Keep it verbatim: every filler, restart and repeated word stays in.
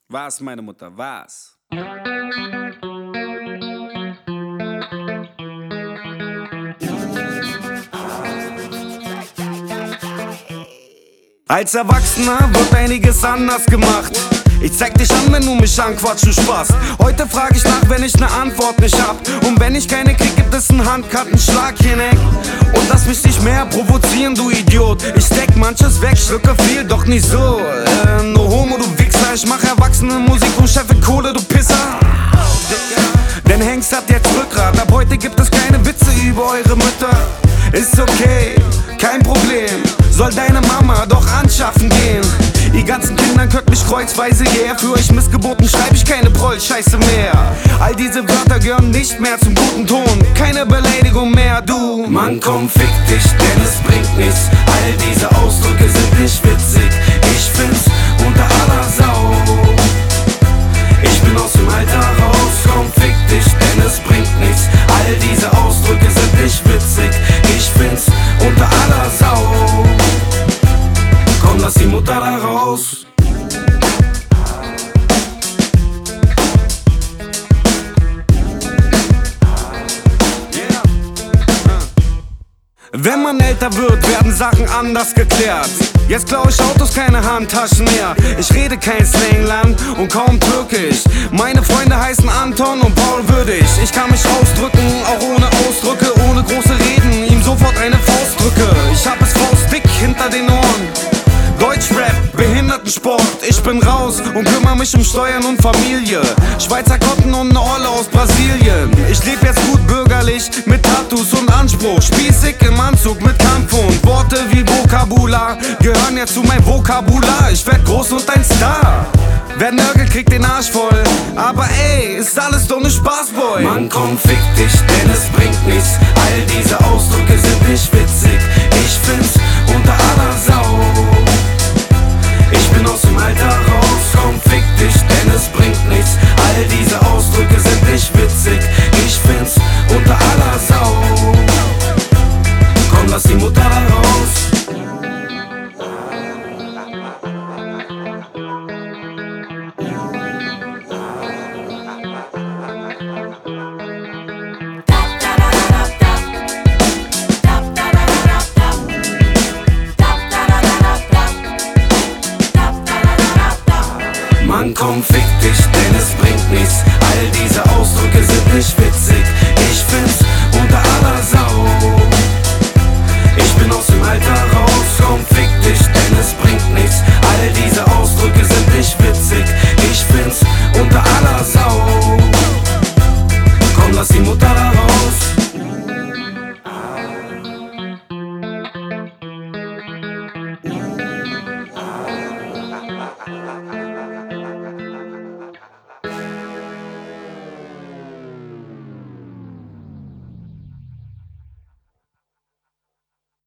Was, meine Mutter, was? Als Erwachsener wird einiges anders gemacht. Ich zeig dich an, wenn du mich anquatscht, du Spaß. Heute frag ich nach, wenn ich ne Antwort nicht hab. Und wenn ich keine krieg, gibt es einen Handkartenschlag hier in Eck. Und lass mich nicht mehr provozieren, du Idiot. Ich steck manches weg, schlucke viel, doch nicht so. Äh, no homo, du Wichser. Ich mach erwachsene Musik und scheffe Kohle, du Pisser. Denn Hengst hat jetzt Rückgrat. Ab heute gibt es keine Witze über eure Mütter. Ist okay, kein Problem. Soll deine Mama doch anschaffen gehen. Ihr ganzen Kindern könnt mich kreuzweise yeah. Für euch Missgeburten schreib ich keine Proll-Scheiße mehr. All diese Wörter gehören nicht mehr zum guten Ton. Keine Beleidigung mehr, du. Mann, komm, fick dich, denn es bringt nichts. All diese Ausdrücke sind nicht witzig. Ich find's unter aller Sau. Ich bin aus dem Alter raus. Komm, fick dich, denn es bringt nichts. All diese Ausdrücke sind nicht witzig. Ich find's unter aller Sau. Komm, lass die Mutter da raus. Wenn man älter wird, werden Sachen anders geklärt. Jetzt klau ich Autos, keine Handtaschen mehr. Ich rede kein Slangland und kaum Türkisch. Meine Freunde heißen Anton und Paul Würdig. Ich kann mich ausdrücken, auch ohne Ausdrücke, ohne große Reden. Ihm sofort eine Faust drücke. Ich hab es faustdick hinter den Ohren. Deutschrap, Behindertensport, ich bin raus und kümmere mich um Steuern und Familie. Schweizer Kotten und ne Olle aus Brasilien. Ich leb jetzt gut bürgerlich mit Tattoos und Anspruch. Spießig im Anzug mit Kampfhund. Worte wie Vokabular gehören jetzt zu meinem Vokabular. Ich werd groß und ein Star. Wer Nörgel kriegt den Arsch voll. Aber ey, ist alles doch ne Spaß, Boy. Mann, komm, fick dich, denn es bringt nichts. All diese Ausdrücke sind nicht witzig. Ich find's unter aller Sau. Ich bin aus dem Alter raus, komm, fick dich, denn es bringt nichts. All diese Ausdrücke sind nicht witzig. Ich find's unter aller Sau. Komm, lass die Mutter da raus. Mann, komm, fick dich, denn es bringt nichts. All diese Ausdrücke sind nicht witzig. Ich find's unter aller Sau. Ich bin aus dem Alter raus, komm, fick dich, denn es bringt nichts. All diese Ausdrücke sind nicht witzig.